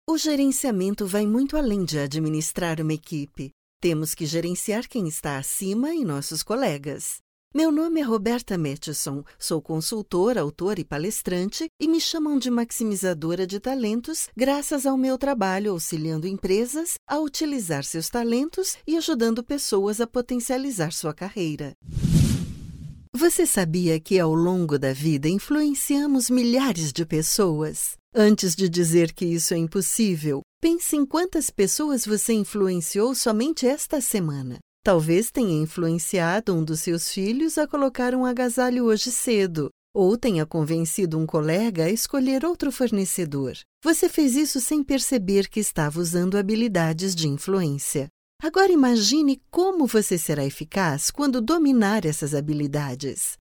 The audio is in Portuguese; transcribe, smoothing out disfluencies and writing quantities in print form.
O gerenciamento vai muito além de administrar uma equipe. Temos que gerenciar quem está acima e nossos colegas. Meu nome é Roberta Mettisson, sou consultora, autora e palestrante e me chamam de maximizadora de talentos graças ao meu trabalho auxiliando empresas a utilizar seus talentos e ajudando pessoas a potencializar sua carreira. Você sabia que ao longo da vida influenciamos milhares de pessoas? Antes de dizer que isso é impossível, pense em quantas pessoas você influenciou somente esta semana. Talvez tenha influenciado um dos seus filhos a colocar um agasalho hoje cedo, ou tenha convencido um colega a escolher outro fornecedor. Você fez isso sem perceber que estava usando habilidades de influência. Agora imagine como você será eficaz quando dominar essas habilidades.